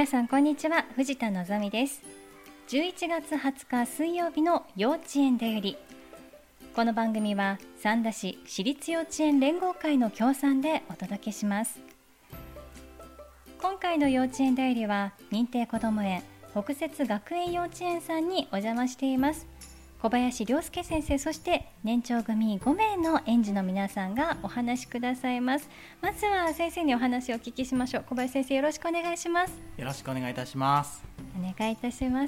さんこんにちは、藤田のぞみです。11月20日水曜日の幼稚園だより。この番組は三田市私立幼稚園連合会の協賛でお届けします。今回の幼稚園だよりは認定こども園北摂学園幼稚園さんにお邪魔しています。小林良介先生、そして年長組5名の園児の皆さんがお話しくださいます。まずは先生にお話をお聞きしましょう。小林先生、よろしくお願いします。 よろしくお願いいたします。 お願いいたします。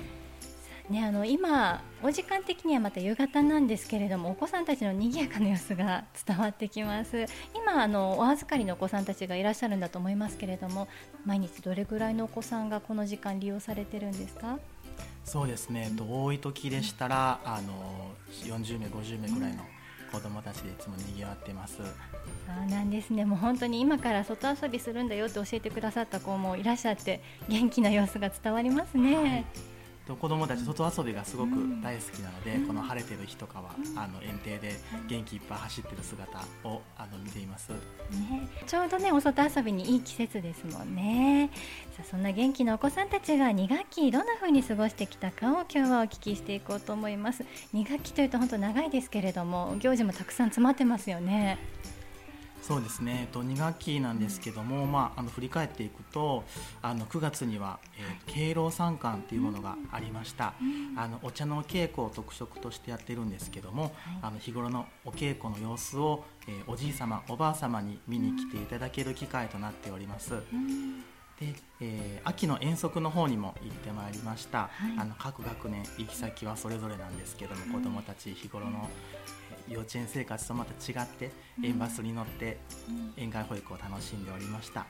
今お時間的にはまた夕方なんですけれども、お子さんたちの賑やかな様子が伝わってきます。今お預かりのお子さんたちがいらっしゃるんだと思いますけれども、毎日どれぐらいのお子さんがこの時間利用されてるんですか？ そうですね、多い時でしたら40名50名ぐらいの子どもたちでいつも賑わってます。 そうなんですね。もう本当に今から外遊びするんだよって教えてくださった子もいらっしゃって、元気な様子が伝わりますね。はい、 子どもたち外遊びがすごく大好きなので、この晴れてる日とかは園庭で元気いっぱい走ってる姿を見ています、 ちょうどね、お外遊びにいい季節ですもんね。さあ、そんな元気なお子さんたちが2学期どんな風に過ごしてきたかを今日はお聞きしていこうと思います。2学期というと本当長いですけれども、行事もたくさん詰まってますよね。 そうですね、2学期なんですけども、振り返っていくと9月には、敬老参観というものがありました。お茶の稽古を特色としてやってるんですけども、日頃のお稽古の様子を、おじい様おばあ様に見に来ていただける機会となっております。で、秋の遠足の方にも行ってまいりました。各学年行き先はそれぞれなんですけども、子どもたち日頃の幼稚園生活とまた違って園バスに乗って園外保育を楽しんでおりました。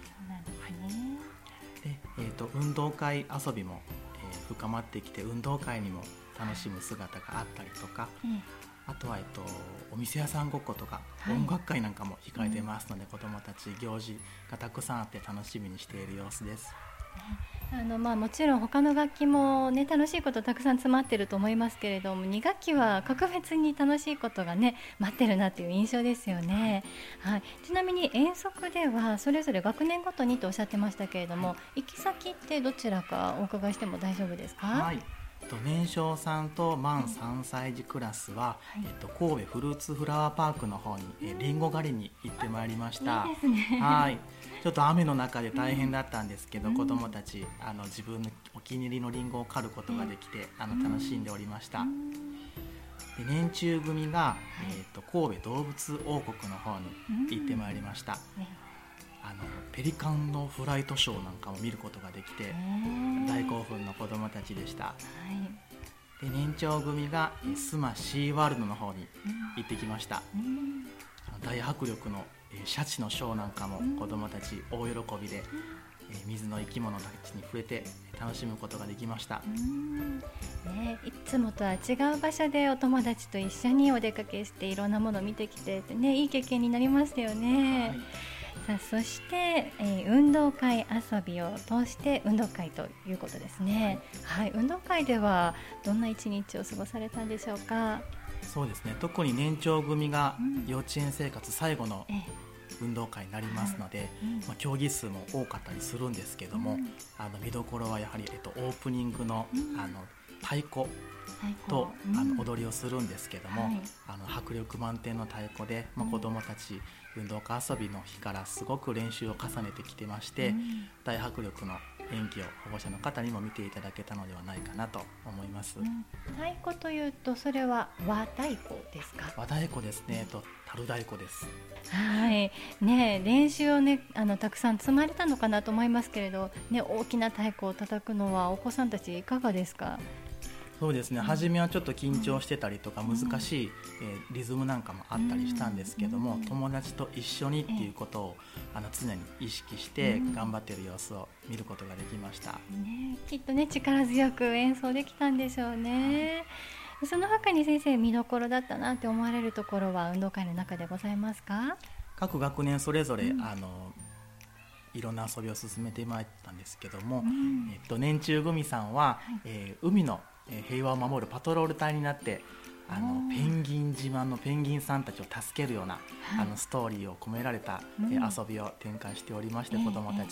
で、運動会遊びも、深まってきて、運動会にも楽しむ姿があったりとか、あとは、お店屋さんごっことか、音楽会なんかも控えてますので、子どもたち行事がたくさんあって楽しみにしている様子です。 もちろん他の楽器も、楽しいことたくさん詰まってると思いますけれども、2学期は格別に楽しいことが待ってるなという印象ですよね。ちなみに遠足ではそれぞれ学年ごとにとおっしゃってましたけれども、行き先ってどちらかお伺いしても大丈夫ですか？ 年少さんと満3歳児クラスは、神戸フルーツフラワーパークの方にりんご狩りに行ってまいりました。 いいですね。 ちょっと雨の中で大変だったんですけど、子どもたち自分のお気に入りのりんごを狩ることができて楽しんでおりました。で、年中組が、神戸動物王国の方に行ってまいりました。ペリカンのフライトショーなんかも見ることができて、大興奮の子どもたちでした。で、年長組が須磨シーワールドの方に行ってきました。大迫力のシャチのショーなんかも子どもたち大喜びで、水の生き物たちに触れて楽しむことができました。 いつもとは違う場所でお友達と一緒にお出かけしていろんなものを見てきていい経験になりましたよね。さあ、そして、運動会遊びを通して運動会ということですね。運動会ではどんな一日を過ごされたんでしょうか？ そうですね、特に年長組が幼稚園生活最後の運動会になりますので、競技数も多かったりするんですけども、見どころはやはり、オープニングの、太鼓と踊りをするんですけども、迫力満点の太鼓で、子どもたち運動会遊びの日からすごく練習を重ねてきてまして、大迫力の演技を保護者の方にも見ていただけたのではないかなと思います。 太鼓というとそれは和太鼓ですか？ 和太鼓ですね。樽太鼓です。 練習をたくさん積まれたのかなと思いますけれど、大きな太鼓を叩くのはお子さんたちいかがですか？ そうですね、初めはちょっと緊張してたりとか、難しい、リズムなんかもあったりしたんですけども、友達と一緒にっていうことを常に意識して頑張っている様子を見ることができました。 きっと力強く演奏できたんでしょうね。その他に先生、見どころだったなって思われるところは運動会の中でございますか？ 各学年それぞれ、いろんな遊びを進めてまいったんですけども、年中組さんは、海の平和を守るパトロール隊になって、ペンギン自慢のペンギンさんたちを助けるような、ストーリーを込められた、遊びを展開しておりまして、子どもたち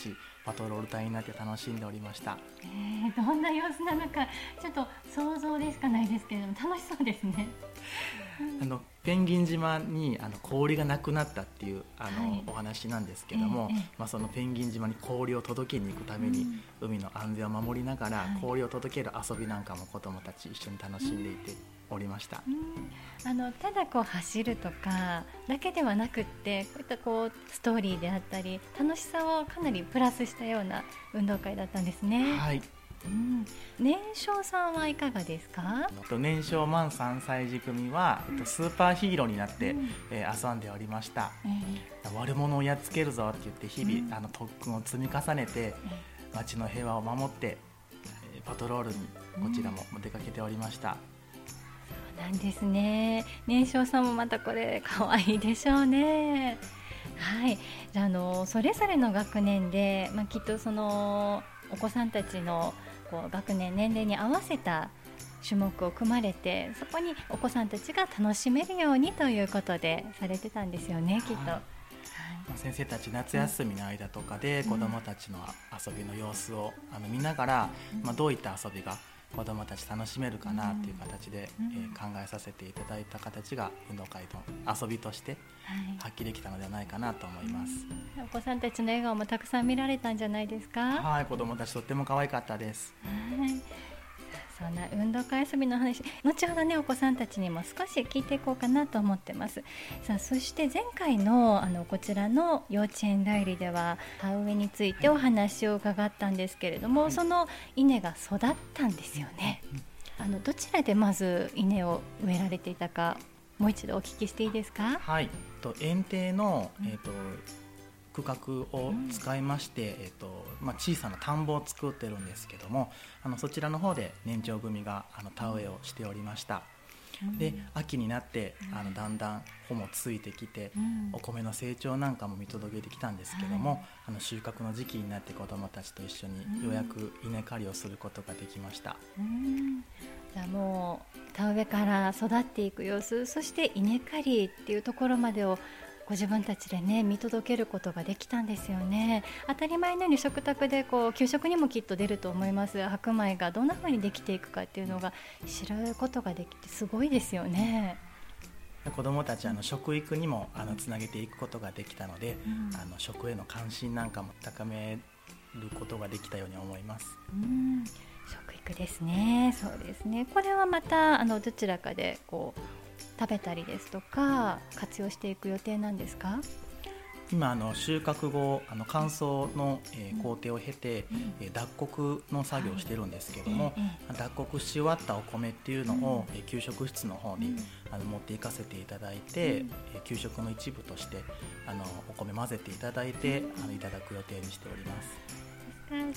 パトロール隊になって楽しんでおりました。 どんな様子なのかちょっと想像でしかないですけれども、楽しそうですね。 ペンギン島に氷がなくなったっていうお話なんですけども、そのペンギン島に氷を届けに行くために、海の安全を守りながら、氷を届ける遊びなんかも子どもたち一緒に楽しんでいておりました。 ただ走るとかだけではなくって、こういったストーリーであったり楽しさをかなりプラスしたような運動会だったんですね。 はい。 年少さんはいかがですか？ 年少満3歳児組はスーパーヒーローになって、遊んでおりました。悪者をやっつけるぞって言って日々、特訓を積み重ねて、街の平和を守って、パトロールにこちらも出かけておりました。 そうなんですね。年少さんもまたこれ可愛いでしょうね。はい。じゃあ、それぞれの学年で、きっとそのお子さんたちの学年年齢に合わせた種目を組まれて、そこにお子さんたちが楽しめるようにということでされてたんですよね、きっと。 先生たち夏休みの間とかで子どもたちの遊びの様子を見ながら、どういった遊びが子どもたち楽しめるかなっていう形で、考えさせていただいた形が運動会の遊びとして発揮できたのではないかなと思います。 お子さんたちの笑顔もたくさん見られたんじゃないですか？ はい、子どもたちとっても可愛かったです。 そんな運動会遊びの話、後ほどねお子さんたちにも少し聞いていこうかなと思ってます。さあ、そして前回のこちらの幼稚園代理では田植えについてお話を伺ったんですけれども、その稲が育ったんですよね。どちらでまず稲を植えられていたか、もう一度お聞きしていいですか？ はい、園庭の、区画を使いまして、小さな田んぼを作ってるんですけども、そちらの方で年長組が田植えをしておりました。で、秋になってだんだん穂もついてきて、お米の成長なんかも見届けてきたんですけども、収穫の時期になって子どもたちと一緒にようやく稲刈りをすることができました。 じゃあもう田植えから育っていく様子、そして稲刈りっていうところまでをご自分たちでね見届けることができたんですよね。当たり前のように食卓で給食にもきっと出ると思います。白米がどんな風にできていくかっていうのが知ることができてすごいですよね。 子どもたち食育にもつなげていくことができたので、食への関心なんかも高めることができたように思います。 食育ですね。そうですね。これはまたどちらかで食べたりですとか活用していく予定なんですか？ 今収穫後乾燥の、工程を経て、脱穀の作業をしてるんですけども、脱穀し終わったお米っていうのを、給食室の方に持っていかせていただいて、給食の一部としてお米混ぜていただいていただく予定にしております。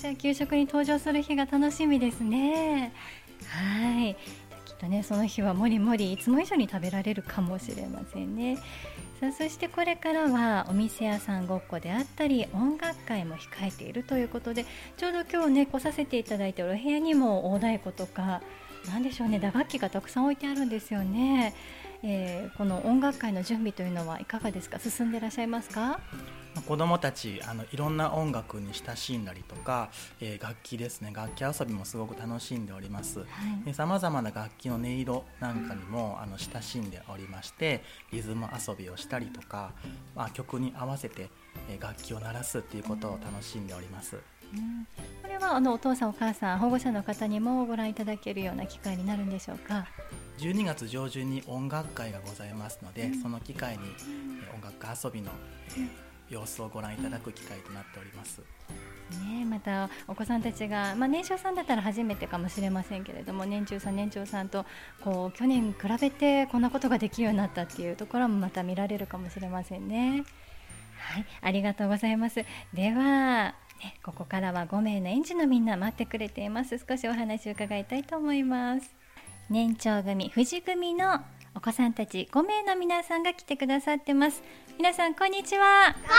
じゃあ給食に登場する日が楽しみですね。はい、きっとねその日はもりもりいつも以上に食べられるかもしれませんね。さあ、そしてこれからはお店屋さんごっこであったり音楽会も控えているということで、ちょうど今日ね来させていただいているお部屋にも大太鼓とかなんでしょうね、打楽器がたくさん置いてあるんですよね。この音楽会の準備というのはいかがですか？進んでいらっしゃいますか？ 子どもたちいろんな音楽に親しんだりとか、楽器ですね、楽器遊びもすごく楽しんでおります。さまざまな楽器の音色なんかにも親しんでおりまして、リズム遊びをしたりとか、曲に合わせて楽器を鳴らすっていうことを楽しんでおります。 これはお父さんお母さん保護者の方にもご覧いただけるような機会になるんでしょうか？ 12月上旬に音楽会がございますので、その機会に音楽遊びの様子をご覧いただく機会となっております。 またお子さんたちが、年少さんだったら初めてかもしれませんけれども、年中さんと去年比べてこんなことができるようになったっていうところもまた見られるかもしれませんね。はい、ありがとうございます。ではここからは5名の園児のみんな待ってくれています。少しお話を伺いたいと思います。年長組、富士組のお子さんたち5名の皆さんが来てくださってます。皆さんこんにちは。こんにち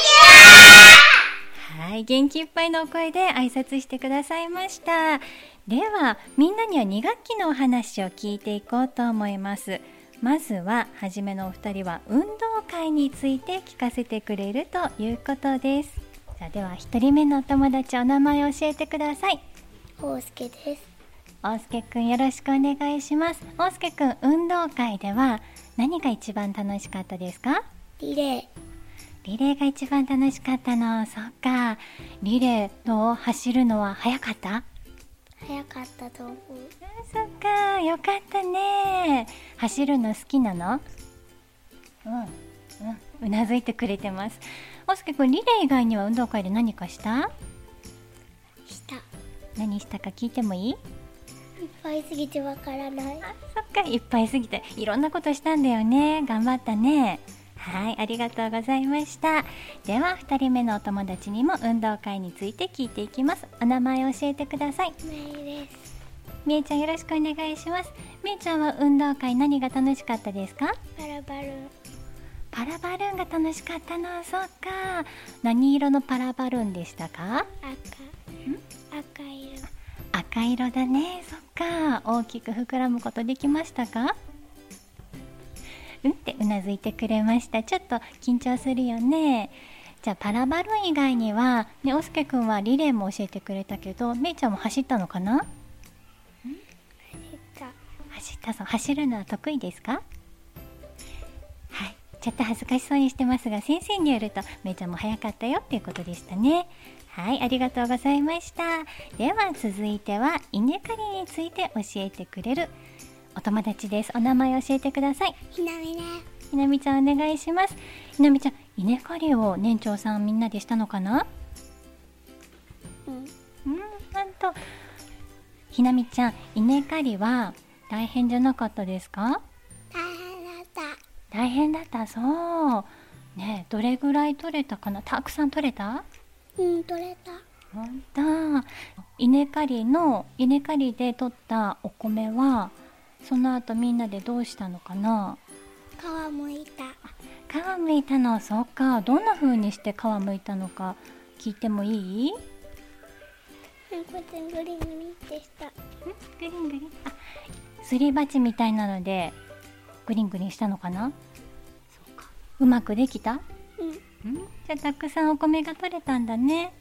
は。はい、元気いっぱいのお声で挨拶してくださいました。ではみんなには2学期のお話を聞いていこうと思います。まずは初めのお二人は運動会について聞かせてくれるということです。じした。では一人目のお友達、お名前を教えてください。 大輔です。 大輔くん、よろしくお願いします。大輔くん、運動会では何が一番楽しかったですか？ リレー。 リレーが一番楽しかったの。そっか。リレーどう？走るのは早かった？ 早かったと思う。 そっか、よかったね。走るの好きなの？うなずいてくれてます。大輔くん、リレー以外には運動会で何かした？何したか聞いてもいい？ いっぱいすぎてわからない。 そっか、いっぱいすぎていろんなことしたんだよね。頑張ったね。はい、ありがとうございました。では2人目のお友達にも運動会について聞いていきます。お名前を教えてください。 メイです。 みえちゃん、よろしくお願いします。みえちゃんは運動会何が楽しかったですか？ パラバルーン。 パラバルーンが楽しかったの。そっか。何色のパラバルーンでしたか？ 赤色。 赤色だね。そっか。大きく膨らむことできましたか？ってうなずいてくれました。ちょっと緊張するよね。じゃあパラバルーン以外にはね、おすけくんはリレーも教えてくれたけど、めいちゃんも走ったのかな？走ったそう。走るのは得意ですか？はい、ちょっと恥ずかしそうにしてますが、先生によるとめいちゃんも早かったよっていうことでしたね。はい、ありがとうございました。では続いては稲刈りについて教えてくれるお友達です。お名前を教えてください。 ひなみです。 ひなみちゃん、お願いします。ひなみちゃん、稲刈りを年長さんみんなでしたのかな？なんとひなみちゃん、稲刈りは大変じゃなかったですか？ 大変だった。 大変だった。そうね。どれぐらい取れたかな？たくさん取れた？ 取れた。 ほんと。稲刈りで取ったお米はその後みんなでどうしたのかな？ 皮むいた。 皮むいたの。そっか。どんな風にして皮むいたのか聞いてもいい？ こうやってグリグリってした。 グリングリン。すり鉢みたいなのでグリングリンしたのかな？そうか。うまくできた？じゃあたくさんお米が取れたんだね。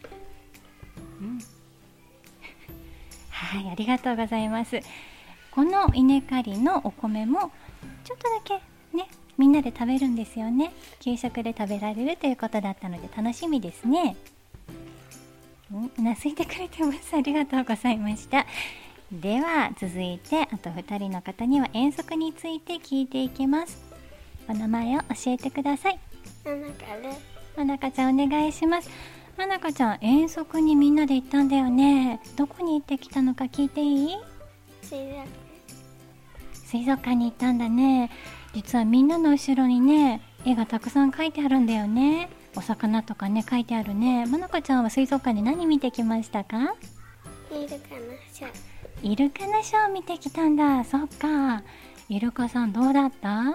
はい、ありがとうございます。この稲刈りのお米もちょっとだけね、みんなで食べるんですよね。給食で食べられるということだったので楽しみですね。うなずいてくれてます。ありがとうございました。では続いてあと2人の方には遠足について聞いていきます。お名前を教えてください。まなかちゃん、お願いします。まなかちゃん、遠足にみんなで行ったんだよね。どこに行ってきたのか聞いていい？水族館に行ったんだね。実はみんなの後ろにね、絵がたくさん描いてあるんだよね。お魚とかね、描いてあるね。まなかちゃんは水族館で何見てきましたか？ イルカのショー。 イルカのショー見てきたんだ。そっか。イルカさんどうだった？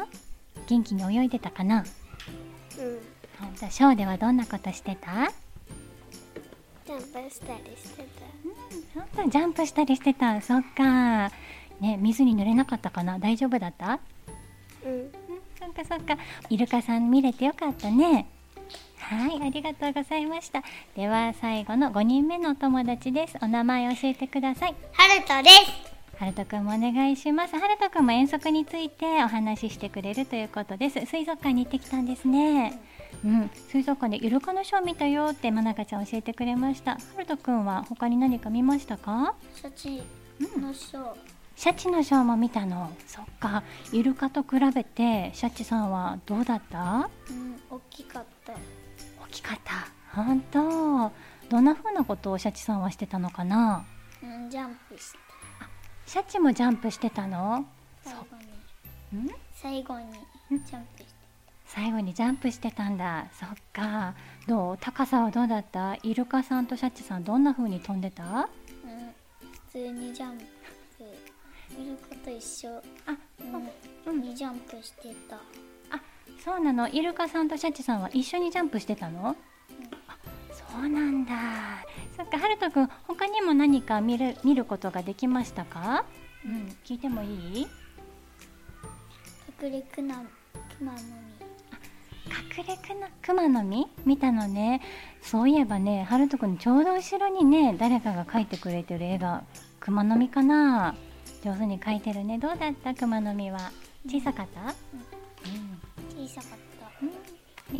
元気に泳いでたかな？ショーではどんなことしてた？ ジャンプしたりしてた。 ジャンプしたりしてた。そっか。ね、水に濡れなかったかな？大丈夫だった？そっかそっか。イルカさん見れてよかったね。はい、ありがとうございました。では最後の5人目のお友達です。お名前を教えてください。 ハルトです。 ハルトくんもお願いします。ハルトくんも遠足についてお話ししてくれるということです。水族館に行ってきたんですね。水族館でイルカのショー見たよってまなかちゃん教えてくれました。ハルトくんは他に何か見ましたか？ シャチのショー。 シャチのショーも見たの。そっか。イルカと比べてシャチさんはどうだった？ 大きかった。 大きかった。本当。どんな風なことをシャチさんはしてたのかな？ ジャンプしてた。 シャチもジャンプしてたの？ 最後にジャンプしてた。 最後にジャンプしてたんだ。そっか。どう？高さはどうだった？イルカさんとシャチさんどんな風に飛んでた？ 普通にジャンプ。イルカと一緒にジャンプしてた。 そうなの？イルカさんとシャチさんは一緒にジャンプしてたの？そうなんだ。そっか。はるとくん、他にも何か見ることができましたか？聞いてもいい？ 隠れクマノミ。 隠熊の実見たのね。そういえばね、ハルト君のちょうど後ろにね、誰かが描いてくれてる絵が熊の実かな。上手に描いてるね。どうだった？熊の実は小さかった？ 小さかった。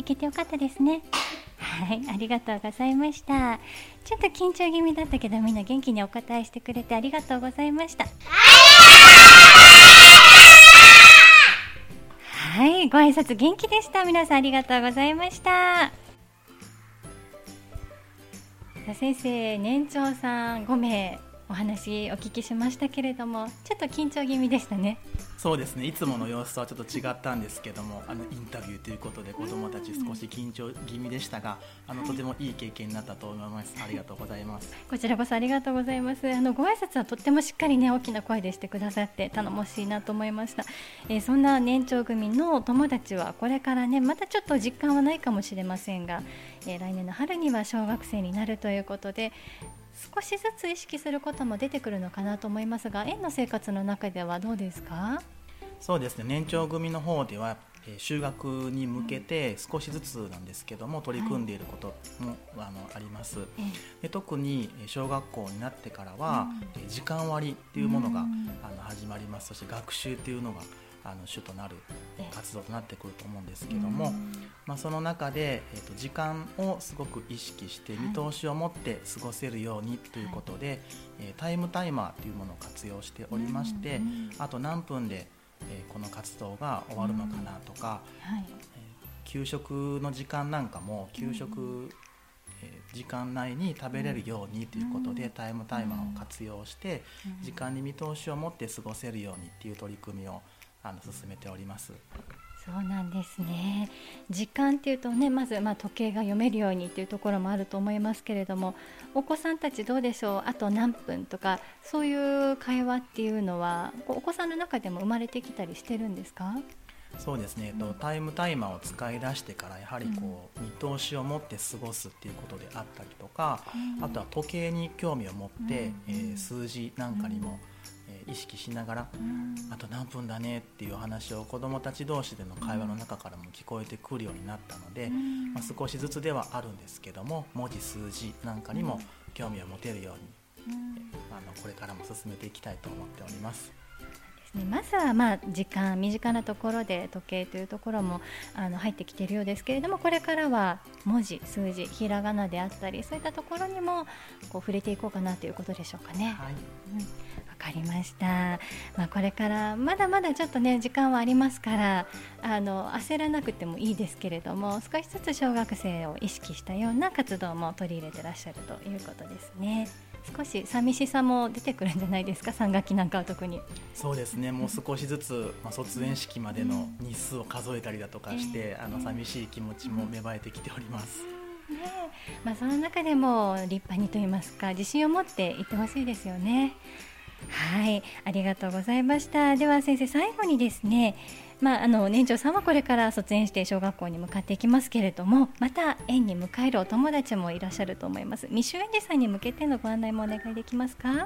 いけてよかったですね。はい、ありがとうございました。ちょっと緊張気味だったけど、みんな元気にお答えしてくれてありがとうございました。はい、ご挨拶元気でした。皆さんありがとうございました。先生、年長さん5名お話お聞きしましたけれども、ちょっと緊張気味でしたね。 そうですね、いつもの様子とはちょっと違ったんですけども、インタビューということで子どもたち少し緊張気味でしたが、とてもいい経験になったと思います。ありがとうございます。 こちらこそありがとうございます。ご挨拶はとってもしっかりね、大きな声でしてくださって頼もしいなと思いました。そんな年長組の友達はこれからね、またちょっと実感はないかもしれませんが、来年の春には小学生になるということで、少しずつ意識することも出てくるのかなと思いますが、園の生活の中ではどうですか？ そうですね、年長組の方では、就学に向けて少しずつなんですけども取り組んでいることも、あります。で、特に小学校になってからは、時間割っていうものが始まります。そして学習っていうのが主となる活動となってくると思うんですけども、その中で、時間をすごく意識して見通しを持って過ごせるようにということで、タイムタイマーというものを活用しておりまして、あと何分でこの活動が終わるのかなとか、給食の時間なんかも給食、時間内に食べれるようにということで、タイムタイマーを活用して時間に見通しを持って過ごせるようにという取り組みを進めております。 そうなんですね。時間っていうとね、まず時計が読めるようにというところもあると思いますけれども、お子さんたちどうでしょう？あと何分とか、そういう会話っていうのはお子さんの中でも生まれてきたりしてるんですか？ そうですね、タイムタイマーを使い出してからやはり見通しを持って過ごすっていうことであったりとか、あとは時計に興味を持って、数字なんかにも意識しながら、あと何分だねっていう話を子どもたち同士での会話の中からも聞こえてくるようになったので、少しずつではあるんですけども、文字数字なんかにも興味を持てるように、これからも進めていきたいと思っております。 まずは時間、身近なところで時計というところも入ってきているようですけれども、これからは文字、数字、ひらがなであったり、そういったところにも触れていこうかなということでしょうかね。 はい、 わかりました。これからまだまだちょっとね時間はありますから、焦らなくてもいいですけれども、少しずつ小学生を意識したような活動も取り入れてらっしゃるということですね。少し寂しさも出てくるんじゃないですか、3学期なんかは特に。 そうですね、もう少しずつ、卒園式までの日数を数えたりだとかして、寂しい気持ちも芽生えてきております。 その中でも立派にといいますか、自信を持っていってほしいですよね。はい、ありがとうございました。では先生、最後にですね、年長さんはこれから卒園して小学校に向かっていきますけれども、また園に迎えるお友達もいらっしゃると思います。未就園児さんに向けてのご案内もお願いできますか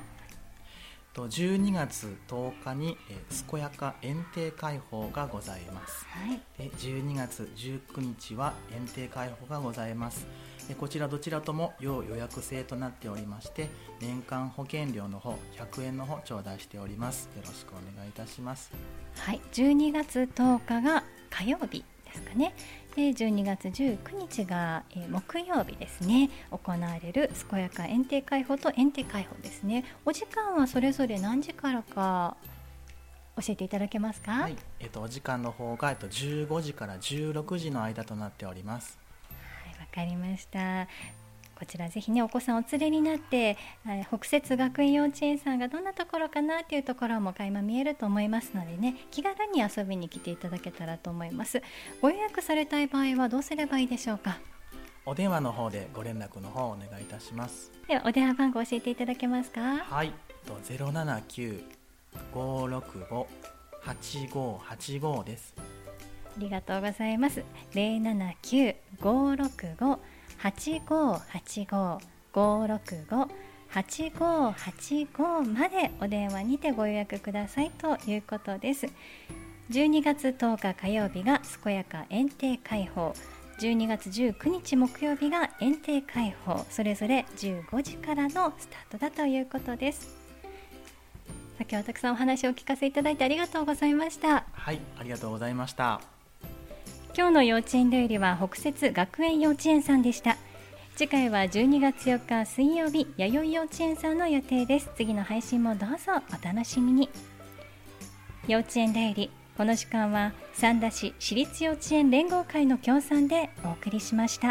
？12月10日に健やか園庭開放がございます。で12月19日は園庭開放がございます。こちらどちらとも要予約制となっておりまして、年間保険料の方100円の方頂戴しております。よろしくお願いいたします。 はい、12月10日が火曜日ですかね。で12月19日が、木曜日ですね、行われる健やか園庭開放と園庭開放ですね。お時間はそれぞれ何時からか教えていただけますか？ はい、お時間の方が15時から16時の間となっております。 はい、わかりました。こちらぜひね、お子さんお連れになって、北摂学園幼稚園さんがどんなところかなっていうところも垣間見えると思いますのでね、気軽に遊びに来ていただけたらと思います。ご予約されたい場合はどうすればいいでしょうか？ お電話の方でご連絡の方をお願いいたします。 ではお電話番号教えていただけますか？ はい、079-565-8585です。 ありがとうございます。079-565-8585 565-8585までお電話にてご予約くださいということです。12月10日火曜日が健やか園庭開放、 12月19日木曜日が園庭開放、それぞれ15時からのスタートだということです。今日はたくさんお話をお聞かせいただいてありがとうございました。 はい、ありがとうございました。 今日の幼稚園だよりは北摂学園幼稚園さんでした。次回は12月4日水曜日、弥生幼稚園さんの予定です。次の配信もどうぞお楽しみに。幼稚園だより、この時間は三田市私立幼稚園連合会の協賛でお送りしました。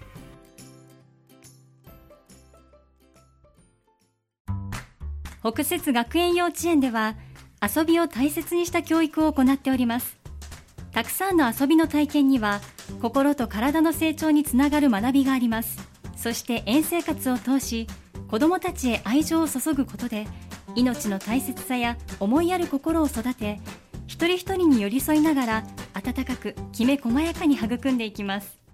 北摂学園幼稚園では遊びを大切にした教育を行っております。たくさんの遊びの体験には心と体の成長につながる学びがあります。そして園生活を通し、子どもたちへ愛情を注ぐことで命の大切さや思いやる心を育て、一人一人に寄り添いながら温かくきめ細やかに育んでいきます。